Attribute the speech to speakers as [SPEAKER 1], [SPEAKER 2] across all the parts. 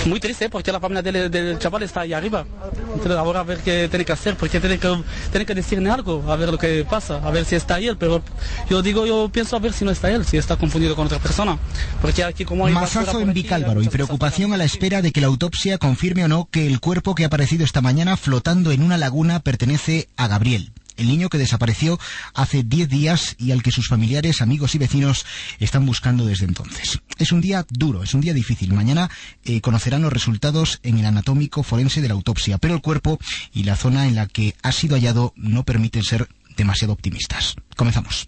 [SPEAKER 1] Muy triste porque la familia del chaval está ahí arriba. Entonces ahora a ver qué tiene que hacer, porque tiene que decirle algo, a ver lo que pasa, a ver si está ahí él, pero yo pienso a ver si no está él, si está confundido con otra persona. Porque aquí como hay
[SPEAKER 2] masazo en Vicálvaro y preocupación a la espera de que la autopsia confirme o no que el cuerpo que ha aparecido esta mañana flotando en una laguna pertenece a Gabriel, el niño que desapareció hace 10 días y al que sus familiares, amigos y vecinos están buscando desde entonces. Es un día duro, es un día difícil. Mañana conocerán los resultados en el anatómico forense de la autopsia, pero el cuerpo y la zona en la que ha sido hallado no permiten ser demasiado optimistas. Comenzamos.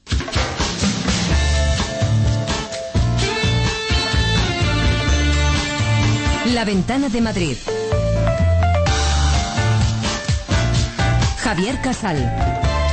[SPEAKER 3] La Ventana de Madrid. Javier Casal.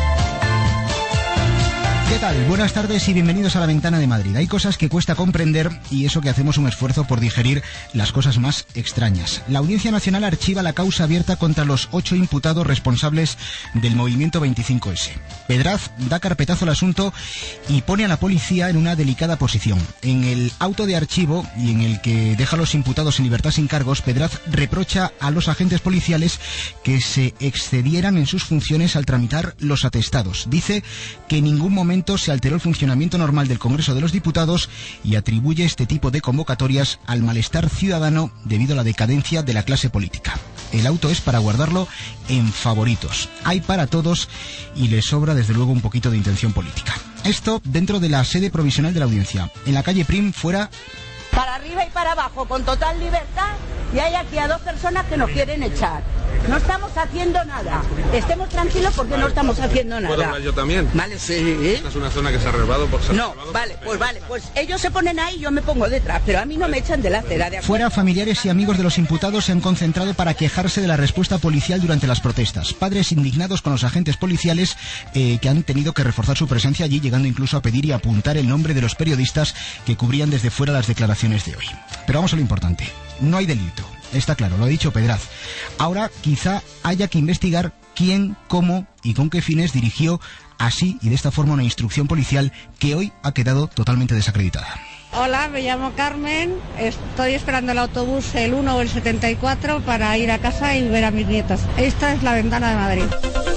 [SPEAKER 2] ¿Qué tal? Buenas tardes y bienvenidos a La Ventana de Madrid. Hay cosas que cuesta comprender y eso que hacemos un esfuerzo por digerir las cosas más extrañas. La Audiencia Nacional archiva la causa abierta contra los 8 imputados responsables del movimiento 25S. Pedraz da carpetazo al asunto y pone a la policía en una delicada posición. En el auto de archivo y en el que deja a los imputados en libertad sin cargos, Pedraz reprocha a los agentes policiales que se excedieran en sus funciones al tramitar los atestados. Dice que en ningún momento se alteró el funcionamiento normal del Congreso de los Diputados y atribuye este tipo de convocatorias al malestar ciudadano debido a la decadencia de la clase política. El auto es para guardarlo en favoritos. Hay para todos y le sobra desde luego un poquito de intención política. Esto dentro de la sede provisional de la audiencia. En la calle Prim, fuera...
[SPEAKER 4] Para arriba y para abajo, con total libertad, y hay aquí a 2 personas que nos quieren echar. No estamos haciendo nada. Estemos tranquilos porque no estamos haciendo nada.
[SPEAKER 5] ¿Puedo hablar yo también?
[SPEAKER 4] Vale, sí.
[SPEAKER 5] Esta es una zona que se ha reservado por ser...
[SPEAKER 4] No, vale, pues ellos se ponen ahí y yo me pongo detrás, pero a mí no me echan de la acera. ¿De acuerdo?
[SPEAKER 2] Fuera, familiares y amigos de los imputados se han concentrado para quejarse de la respuesta policial durante las protestas. Padres indignados con los agentes policiales que han tenido que reforzar su presencia allí, llegando incluso a pedir y apuntar el nombre de los periodistas que cubrían desde fuera las declaraciones de hoy. Pero vamos a lo importante. No hay delito. Está claro, lo ha dicho Pedraz. Ahora quizá haya que investigar quién, cómo y con qué fines dirigió así y de esta forma una instrucción policial que hoy ha quedado totalmente desacreditada.
[SPEAKER 6] Hola, me llamo Carmen, estoy esperando el autobús el 1 o el 74 para ir a casa y ver a mis nietos. Esta es La Ventana de Madrid.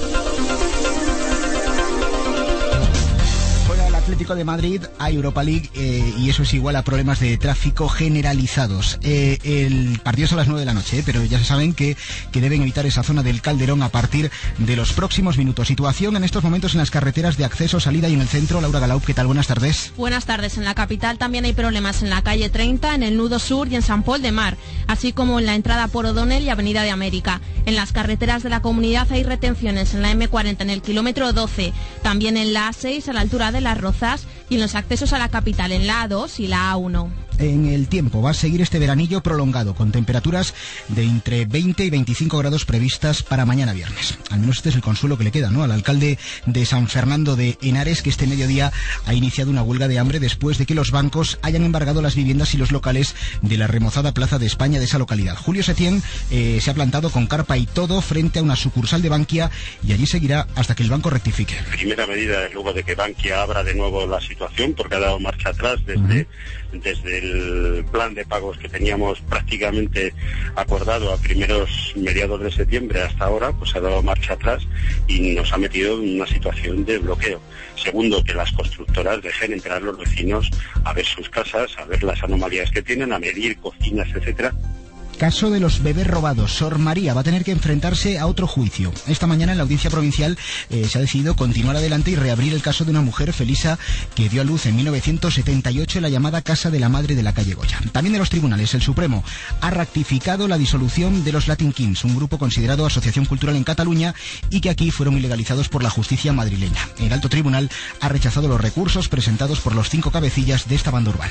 [SPEAKER 2] Atlético de Madrid a Europa League y eso es igual a problemas de tráfico generalizados. El partido es a las 9 de la noche, pero ya se saben que deben evitar esa zona del Calderón a partir de los próximos minutos. Situación en estos momentos en las carreteras de acceso, salida y en el centro. Laura Galaup, ¿qué tal? Buenas tardes.
[SPEAKER 7] Buenas tardes. En la capital también hay problemas en la calle 30, en el nudo sur y en San Pol de Mar, así como en la entrada por O'Donnell y Avenida de América. En las carreteras de la comunidad hay retenciones en la M40 en el kilómetro 12, también en la A6 a la altura de Las Rozas y en los accesos a la capital en la A2 y la A1.
[SPEAKER 2] En el tiempo va a seguir este veranillo prolongado con temperaturas de entre 20 y 25 grados previstas para mañana viernes. Al menos este es el consuelo que le queda, ¿no?, al alcalde de San Fernando de Henares, que este mediodía ha iniciado una huelga de hambre después de que los bancos hayan embargado las viviendas y los locales de la remozada Plaza de España de esa localidad. Julio Setién se ha plantado con carpa y todo frente a una sucursal de Bankia y allí seguirá hasta que el banco rectifique.
[SPEAKER 8] Primera medida es luego de que Bankia abra de nuevo la situación, porque ha dado marcha atrás desde el plan de pagos que teníamos prácticamente acordado a mediados de septiembre hasta ahora, pues ha dado marcha atrás y nos ha metido en una situación de bloqueo. Segundo, que las constructoras dejen entrar a los vecinos a ver sus casas, a ver las anomalías que tienen, a medir cocinas, etcétera.
[SPEAKER 2] Caso de los bebés robados. Sor María va a tener que enfrentarse a otro juicio. Esta mañana en la audiencia provincial se ha decidido continuar adelante y reabrir el caso de una mujer, Felisa, que dio a luz en 1978 en la llamada Casa de la Madre de la calle Goya. También de los tribunales, el Supremo ha ratificado la disolución de los Latin Kings, un grupo considerado asociación cultural en Cataluña y que aquí fueron ilegalizados por la justicia madrileña. El alto tribunal ha rechazado los recursos presentados por los 5 cabecillas de esta banda urbana.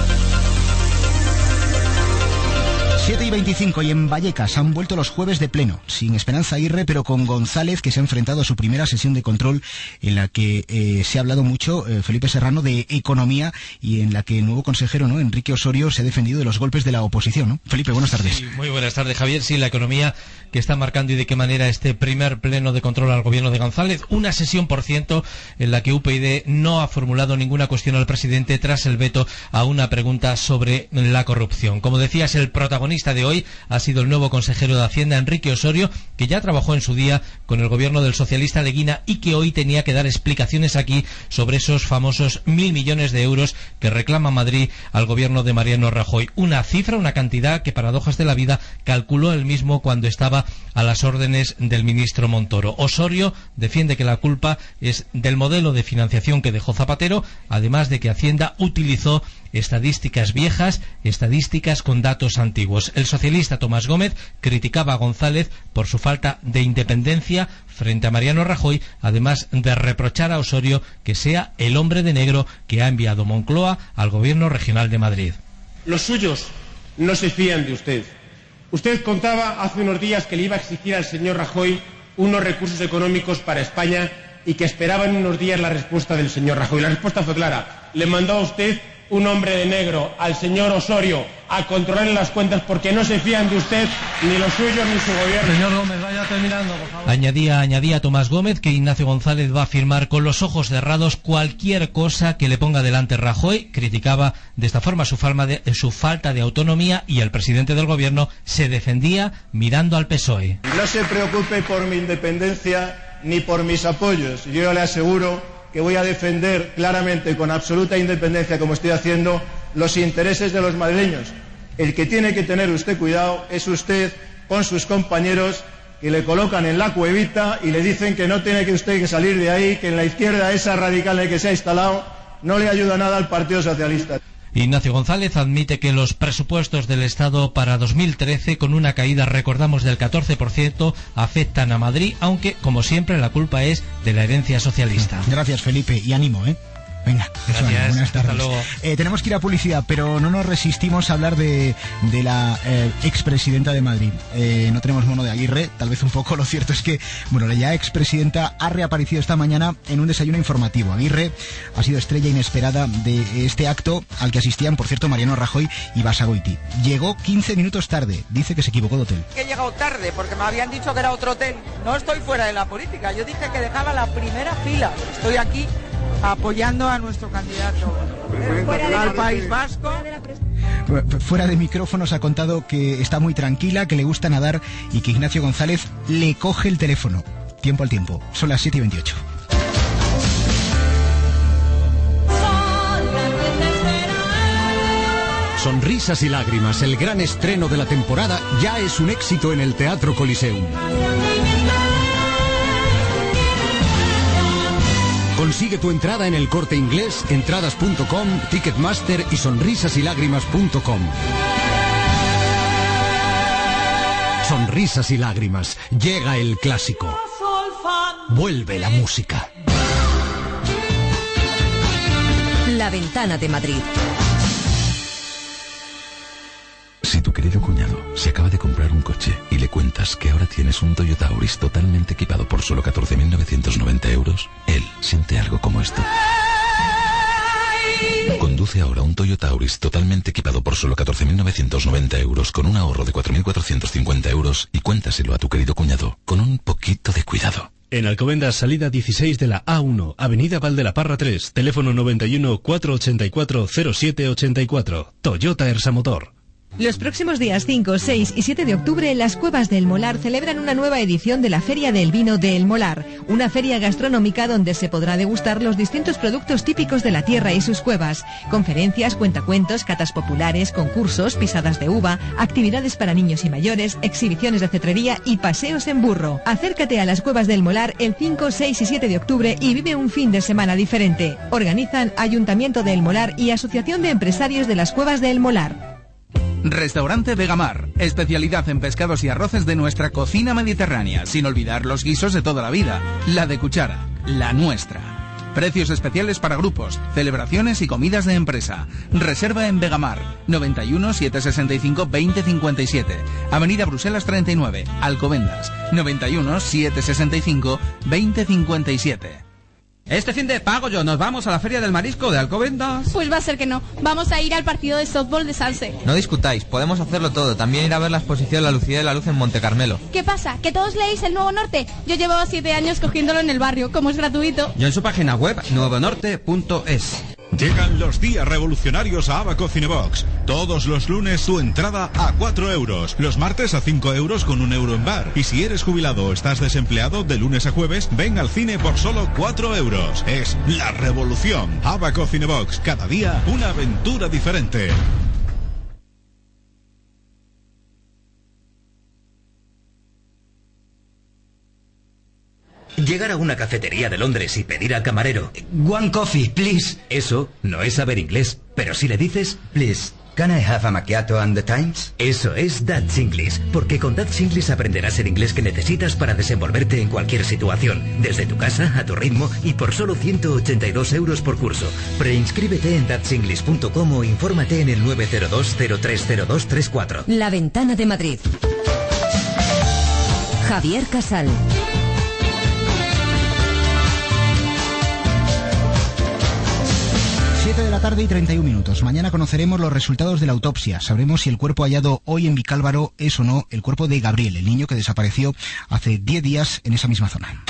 [SPEAKER 2] 7:25 y en Vallecas han vuelto los jueves de pleno, sin Esperanza Aguirre, pero con González, que se ha enfrentado a su primera sesión de control en la que se ha hablado mucho, Felipe Serrano, de economía y en la que el nuevo consejero, ¿no?, Enrique Osorio, se ha defendido de los golpes de la oposición, ¿no? Felipe, buenas tardes.
[SPEAKER 9] Sí, muy buenas tardes, Javier. Sí, la economía que está marcando y de qué manera este primer pleno de control al gobierno de González, una sesión, por cierto, en la que UPyD no ha formulado ninguna cuestión al presidente tras el veto a una pregunta sobre la corrupción. Como decías, el protagonista protagonista de hoy ha sido el nuevo consejero de Hacienda, Enrique Osorio, que ya trabajó en su día con el gobierno del socialista Leguina y que hoy tenía que dar explicaciones aquí sobre esos famosos 1.000 millones de euros que reclama Madrid al gobierno de Mariano Rajoy. Una cifra, una cantidad que, paradojas de la vida, calculó él mismo cuando estaba a las órdenes del ministro Montoro. Osorio defiende que la culpa es del modelo de financiación que dejó Zapatero, además de que Hacienda utilizó estadísticas viejas, estadísticas con datos antiguos. El socialista Tomás Gómez criticaba a González por su falta de independencia frente a Mariano Rajoy, además de reprochar a Osorio que sea el hombre de negro que ha enviado Moncloa al gobierno regional de Madrid.
[SPEAKER 10] Los suyos no se fían de usted. Usted contaba hace unos días que le iba a exigir al señor Rajoy unos recursos económicos para España y que esperaba en unos días la respuesta del señor Rajoy. La respuesta fue clara. Le mandó a usted un hombre de negro, al señor Osorio, a controlar las cuentas porque no se fían de usted, ni los suyos ni su gobierno.
[SPEAKER 11] Señor Gómez, vaya terminando, por favor.
[SPEAKER 9] Añadía Tomás Gómez que Ignacio González va a firmar con los ojos cerrados cualquier cosa que le ponga delante Rajoy. Criticaba de esta forma su falta de autonomía y el presidente del gobierno se defendía mirando al PSOE.
[SPEAKER 12] No se preocupe por mi independencia ni por mis apoyos. Yo le aseguro que voy a defender claramente, con absoluta independencia, como estoy haciendo, los intereses de los madrileños. El que tiene que tener usted cuidado es usted con sus compañeros que le colocan en la cuevita y le dicen que no tiene que usted que salir de ahí, que en la izquierda esa radical en la que se ha instalado no le ayuda nada al Partido Socialista.
[SPEAKER 9] Ignacio González admite que los presupuestos del Estado para 2013, con una caída, recordamos, del 14%, afectan a Madrid, aunque, como siempre, la culpa es de la herencia socialista.
[SPEAKER 2] Gracias, Felipe, y ánimo, ¿eh? Venga,
[SPEAKER 9] gracias.
[SPEAKER 2] Buenas tardes.
[SPEAKER 9] Hasta luego.
[SPEAKER 2] Tenemos que ir a publicidad, pero no nos resistimos a hablar de la expresidenta de Madrid. No tenemos mono de Aguirre, tal vez un poco. Lo cierto es que, bueno, la ya expresidenta ha reaparecido esta mañana en un desayuno informativo. Aguirre ha sido estrella inesperada de este acto al que asistían, por cierto, Mariano Rajoy y Basagoiti. Llegó 15 minutos tarde. Dice que se equivocó de hotel.
[SPEAKER 13] Que he llegado tarde porque me habían dicho que era otro hotel. No estoy fuera de la política. Yo dije que dejaba la primera fila. Estoy aquí apoyando a nuestro candidato al País Vasco.
[SPEAKER 2] Fuera de micrófonos ha contado que está muy tranquila, que le gusta nadar y que Ignacio González le coge el teléfono. Tiempo al tiempo. Son las 7:28.
[SPEAKER 14] Sonrisas y lágrimas, el gran estreno de la temporada, ya es un éxito en el Teatro Coliseum. Consigue tu entrada en El Corte Inglés, entradas.com, Ticketmaster y sonrisasylágrimas.com. Sonrisas y lágrimas. Llega el clásico. Vuelve la música.
[SPEAKER 3] La Ventana de Madrid.
[SPEAKER 15] Si tu querido cuñado se acaba de comprar un coche y le cuentas que ahora tienes un Toyota Auris totalmente equipado por solo 14.990 euros, él siente algo como esto. Conduce ahora un Toyota Auris totalmente equipado por solo 14.990 euros con un ahorro de 4.450 euros y cuéntaselo a tu querido cuñado con un poquito de cuidado.
[SPEAKER 16] En Alcobendas, salida 16 de la A1, Avenida Valdelaparra 3, teléfono 91 484 0784, Toyota Ersa Motor.
[SPEAKER 17] Los próximos días 5, 6 y 7 de octubre, las Cuevas de El Molar celebran una nueva edición de la Feria del Vino de El Molar, una feria gastronómica donde se podrá degustar los distintos productos típicos de la tierra y sus cuevas. Conferencias, cuentacuentos, catas populares, concursos, pisadas de uva, actividades para niños y mayores, exhibiciones de cetrería y paseos en burro. Acércate a las Cuevas del Molar el 5, 6 y 7 de octubre y vive un fin de semana diferente. Organizan Ayuntamiento de El Molar y Asociación de Empresarios de las Cuevas de El Molar.
[SPEAKER 18] Restaurante Vegamar, especialidad en pescados y arroces de nuestra cocina mediterránea, sin olvidar los guisos de toda la vida, la de cuchara, la nuestra. Precios especiales para grupos, celebraciones y comidas de empresa. Reserva en Vegamar, 91 765 2057, Avenida Bruselas 39, Alcobendas, 91 765 2057.
[SPEAKER 19] Este fin de pago yo, nos vamos a la Feria del Marisco de Alcobendas.
[SPEAKER 20] Pues va a ser que no, vamos a ir al partido de softball de Sanse.
[SPEAKER 21] No discutáis, podemos hacerlo todo, también ir a ver la exposición La Lucía de la Luz en Montecarmelo.
[SPEAKER 20] ¿Qué pasa? ¿Que todos leéis El Nuevo Norte? Yo llevaba 7 años cogiéndolo en el barrio, como es gratuito.
[SPEAKER 19] Yo en su página web, nuevonorte.es.
[SPEAKER 1] Llegan los días revolucionarios a Abaco Cinebox. Todos los lunes tu entrada a 4 euros. Los martes a 5 euros con 1 euro en bar. Y si eres jubilado o estás desempleado, de lunes a jueves, ven al cine por solo 4 euros. Es la revolución. Abaco Cinebox. Cada día una aventura diferente.
[SPEAKER 22] Llegar a una cafetería de Londres y pedir al camarero "One coffee, please". Eso no es saber inglés, pero si le dices "Please, can I have a macchiato and the Times?". Eso es Dutch English, porque con Dutch English aprenderás el inglés que necesitas para desenvolverte en cualquier situación, desde tu casa a tu ritmo y por solo 182 euros por curso. Preinscríbete en dutchenglish.com o infórmate en el 902 030234.
[SPEAKER 3] La Ventana de Madrid. Javier Casal.
[SPEAKER 2] 7 de la tarde y 31 minutos. Mañana conoceremos los resultados de la autopsia. Sabremos si el cuerpo hallado hoy en Vicálvaro es o no el cuerpo de Gabriel, el niño que desapareció hace 10 días en esa misma zona.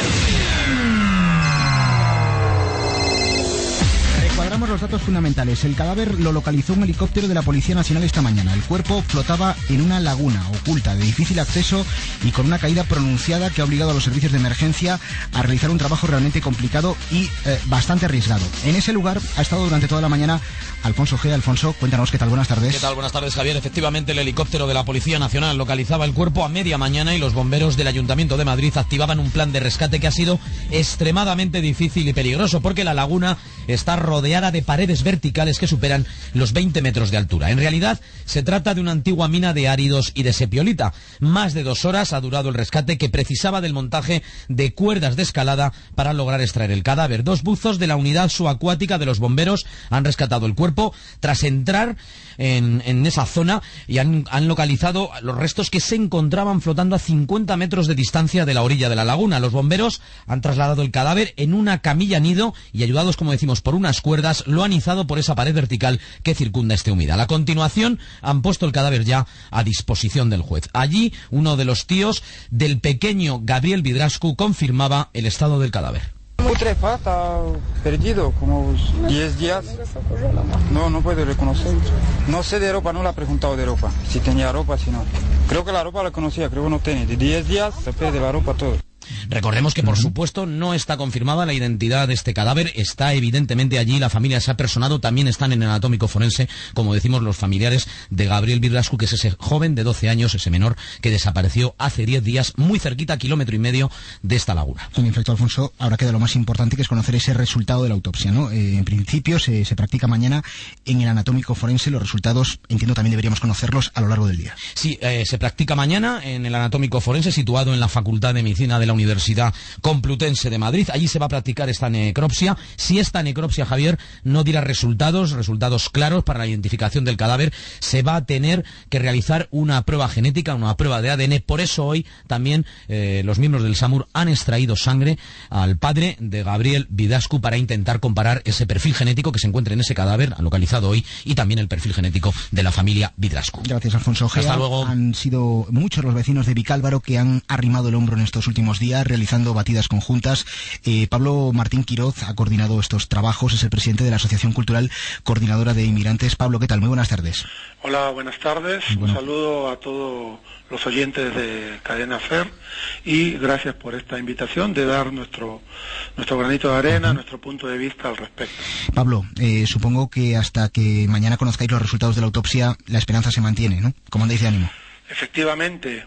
[SPEAKER 2] Recuadramos los datos fundamentales. El cadáver lo localizó un helicóptero de la Policía Nacional esta mañana. El cuerpo flotaba en una laguna oculta, de difícil acceso y con una caída pronunciada que ha obligado a los servicios de emergencia a realizar un trabajo realmente complicado y bastante arriesgado. En ese lugar ha estado durante toda la mañana Alfonso Ojeda. Alfonso, cuéntanos qué tal, buenas tardes.
[SPEAKER 23] ¿Qué tal? Buenas tardes, Javier. Efectivamente, el helicóptero de la Policía Nacional localizaba el cuerpo a media mañana y los bomberos del Ayuntamiento de Madrid activaban un plan de rescate que ha sido extremadamente difícil y peligroso porque la laguna está rodeada de paredes verticales que superan los 20 metros de altura. En realidad, se trata de una antigua mina de áridos y de sepiolita. Más de 2 horas ha durado el rescate, que precisaba del montaje de cuerdas de escalada para lograr extraer el cadáver. 2 buzos de la unidad subacuática de los bomberos han rescatado el cuerpo tras entrar en esa zona y han localizado los restos que se encontraban flotando a 50 metros de distancia de la orilla de la laguna. Los bomberos han trasladado el cadáver en una camilla nido y, ayudados, como decimos, por unas cuerdas, lo han izado por esa pared vertical que circunda este humedal. A continuación, han puesto el cadáver ya a disposición del juez. Allí, uno de los tíos del pequeño Gabriel Vidrascu confirmaba el estado del cadáver.
[SPEAKER 24] Está perdido, como 10 días. No puedo reconocer. No sé de ropa, no le he preguntado de ropa. Si tenía ropa, si no. Creo que la ropa la conocía, creo que no tiene. De 10 días se pierde la ropa todo.
[SPEAKER 23] Recordemos que, por supuesto, no está confirmada la identidad de este cadáver. Está evidentemente allí, la familia se ha personado. También están en el anatómico forense, como decimos, los familiares de Gabriel Vidrascu, que es ese joven de 12 años, ese menor que desapareció hace 10 días, muy cerquita, 1,5 kilómetros de esta laguna.
[SPEAKER 2] En efecto, Alfonso, ahora queda lo más importante, que es conocer ese resultado de la autopsia, ¿no? En principio se practica mañana en el anatómico forense. Los resultados, entiendo, también deberíamos conocerlos a lo largo del día.
[SPEAKER 23] Sí, se practica mañana en el anatómico forense, situado en la Facultad de Medicina de la Universidad Complutense de Madrid. Allí se va a practicar esta necropsia. Si esta necropsia, Javier, no diera resultados claros para la identificación del cadáver, se va a tener que realizar una prueba genética, una prueba de ADN. Por eso hoy también los miembros del SAMUR han extraído sangre al padre de Gabriel Vidrascu para intentar comparar ese perfil genético que se encuentra en ese cadáver localizado hoy y también el perfil genético de la familia Vidrascu.
[SPEAKER 2] Gracias, Alfonso Ojeda.
[SPEAKER 23] Hasta luego.
[SPEAKER 2] Han sido muchos los vecinos de Vicálvaro que han arrimado el hombro en estos últimos días, realizando batidas conjuntas. Pablo Martín Quiroz ha coordinado estos trabajos, es el presidente de la Asociación Cultural Coordinadora de Inmigrantes. Pablo, ¿qué tal? Muy buenas tardes.
[SPEAKER 25] Hola, buenas tardes. Un saludo a todos los oyentes de Cadena SER y gracias por esta invitación de dar nuestro granito de arena, nuestro punto de vista al respecto.
[SPEAKER 2] Pablo, supongo que hasta que mañana conozcáis los resultados de la autopsia, la esperanza se mantiene, ¿no? ¿Cómo andáis de ánimo?
[SPEAKER 25] Efectivamente,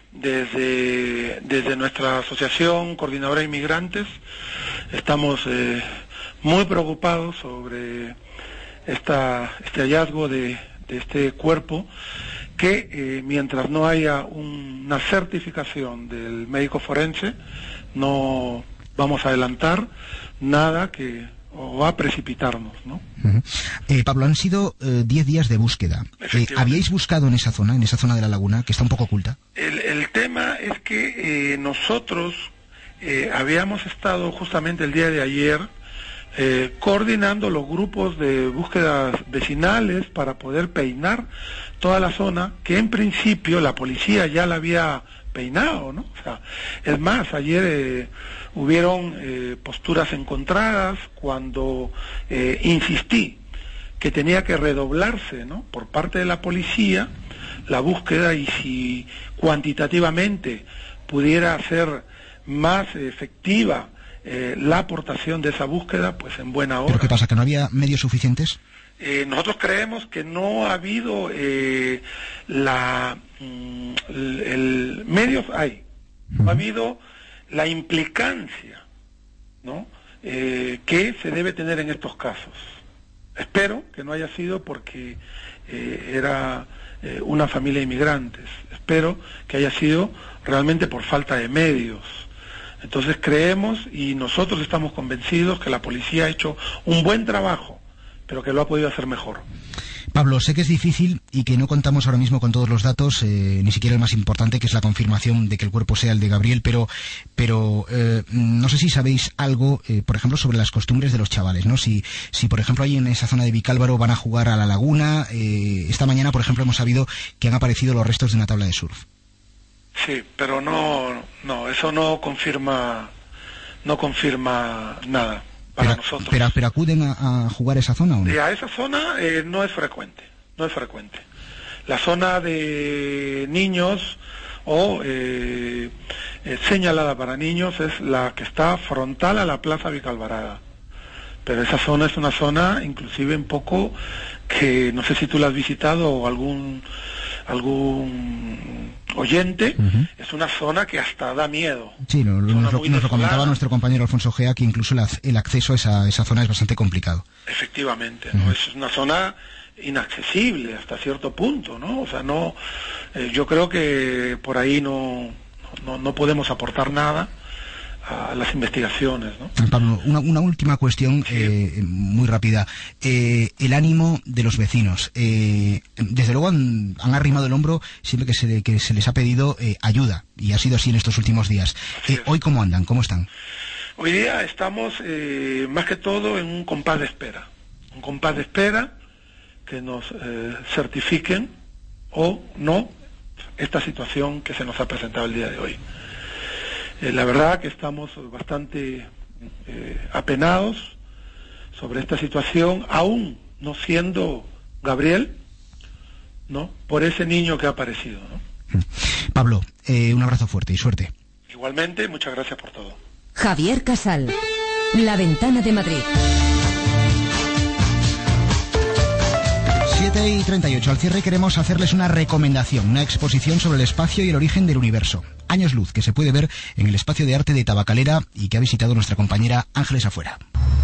[SPEAKER 25] desde nuestra Asociación Coordinadora de Inmigrantes estamos muy preocupados sobre este hallazgo de este cuerpo que mientras no haya una certificación del médico forense no vamos a adelantar nada o va a precipitarnos, ¿no?
[SPEAKER 2] Pablo, han sido 10 días de búsqueda. ¿Habíais buscado en esa zona de la laguna, que está un poco oculta?
[SPEAKER 25] El tema es que nosotros habíamos estado justamente el día de ayer coordinando los grupos de búsquedas vecinales para poder peinar toda la zona, que en principio la policía ya la había peinado, ¿no? O sea, es más, ayer hubieron posturas encontradas cuando insistí que tenía que redoblarse, ¿no?, por parte de la policía la búsqueda, y si cuantitativamente pudiera ser más efectiva la aportación de esa búsqueda, pues en buena hora.
[SPEAKER 2] ¿Pero qué pasa, que no había medios suficientes?
[SPEAKER 25] Nosotros creemos que no ha habido medios hay, no ha habido la implicancia, ¿no?, que se debe tener en estos casos. Espero que no haya sido porque era una familia de inmigrantes. Espero que haya sido realmente por falta de medios. Entonces creemos, y nosotros estamos convencidos, que la policía ha hecho un buen trabajo, pero que lo ha podido hacer mejor.
[SPEAKER 2] Pablo, sé que es difícil y que no contamos ahora mismo con todos los datos, ni siquiera el más importante, que es la confirmación de que el cuerpo sea el de Gabriel, pero no sé si sabéis algo, por ejemplo, sobre las costumbres de los chavales, ¿no? Si por ejemplo, ahí en esa zona de Vicálvaro van a jugar a la laguna. Esta mañana, por ejemplo, hemos sabido que han aparecido los restos de una tabla de surf.
[SPEAKER 25] Sí, pero no, eso no confirma nada. Para nosotros.
[SPEAKER 2] Pero acuden a jugar a esa zona, ¿o no?
[SPEAKER 25] A esa zona no es frecuente. La zona de niños o señalada para niños es la que está frontal a la Plaza Vicalvarada. Pero esa zona es una zona, inclusive un poco, que no sé si tú la has visitado o algún oyente, es una zona que hasta da miedo.
[SPEAKER 2] Sí, nos lo comentaba nuestro compañero Alfonso Gea, que incluso el acceso a esa zona es bastante complicado.
[SPEAKER 25] Efectivamente, ¿no? Es una zona inaccesible hasta cierto punto, ¿no? O sea, no, yo creo que por ahí no podemos aportar nada a las investigaciones, ¿no?
[SPEAKER 2] Pablo, una última cuestión, muy rápida. El ánimo de los vecinos. Desde luego han arrimado el hombro siempre que se les ha pedido ayuda, y ha sido así en estos últimos días. ¿Hoy cómo andan? ¿Cómo están?
[SPEAKER 25] Hoy día estamos más que todo en un compás de espera. Un compás de espera que nos certifiquen o no esta situación que se nos ha presentado el día de hoy. La verdad que estamos bastante apenados sobre esta situación, aún no siendo Gabriel, ¿no?, por ese niño que ha aparecido, ¿no?
[SPEAKER 2] Pablo, un abrazo fuerte y suerte.
[SPEAKER 25] Igualmente, muchas gracias por todo.
[SPEAKER 3] Javier Casal, La Ventana de Madrid.
[SPEAKER 2] 7:38. Al cierre queremos hacerles una recomendación, una exposición sobre el espacio y el origen del universo. Años luz, que se puede ver en el espacio de arte de Tabacalera y que ha visitado nuestra compañera Ángeles Afuera.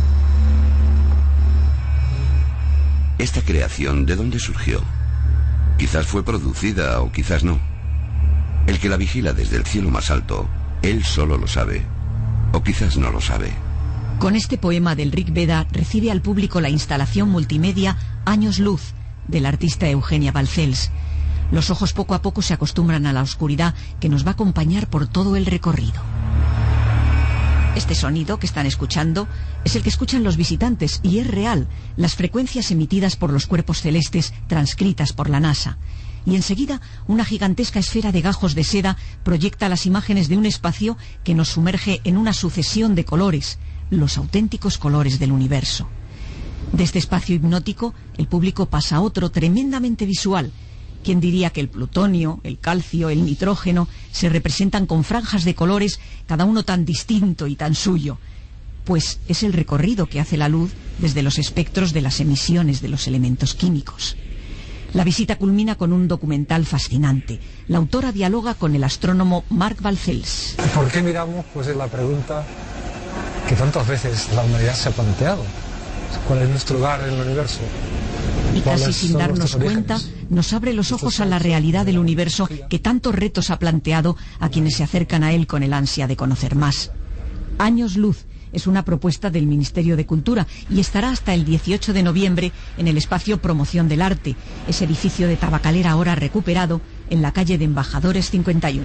[SPEAKER 4] ¿Esta creación de dónde surgió? Quizás fue producida o quizás no. El que la vigila desde el cielo más alto, él solo lo sabe. O quizás no lo sabe.
[SPEAKER 17] Con este poema del Rig Veda recibe al público la instalación multimedia Años luz, del artista Eugenia Balcells. Los ojos poco a poco se acostumbran a la oscuridad que nos va a acompañar por todo el recorrido. Este sonido que están escuchando es el que escuchan los visitantes y es real, las frecuencias emitidas por los cuerpos celestes transcritas por la NASA. Y enseguida una gigantesca esfera de gajos de seda proyecta las imágenes de un espacio que nos sumerge en una sucesión de colores, los auténticos colores del universo. De este espacio hipnótico, el público pasa a otro tremendamente visual. ¿Quién diría que el plutonio, el calcio, el nitrógeno se representan con franjas de colores, cada uno tan distinto y tan suyo? Pues es el recorrido que hace la luz desde los espectros de las emisiones de los elementos químicos. La visita culmina con un documental fascinante. La autora dialoga con el astrónomo Marc Balcells.
[SPEAKER 11] ¿Por qué miramos? Pues es la pregunta que tantas veces la humanidad se ha planteado. ¿Cuál es nuestro lugar en el universo?
[SPEAKER 17] Y casi sin darnos cuenta, nos abre los ojos a la realidad del universo que tantos retos ha planteado a quienes se acercan a él con el ansia de conocer más. Años luz es una propuesta del Ministerio de Cultura y estará hasta el 18 de noviembre en el espacio Promoción del Arte, ese edificio de Tabacalera ahora recuperado en la calle de Embajadores 51.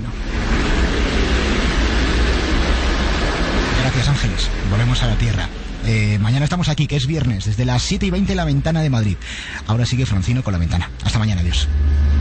[SPEAKER 2] Gracias, Ángeles. Volvemos a la Tierra. Mañana estamos aquí, que es viernes, desde las 7:20 La Ventana de Madrid. Ahora sigue Francino con La Ventana. Hasta mañana, adiós.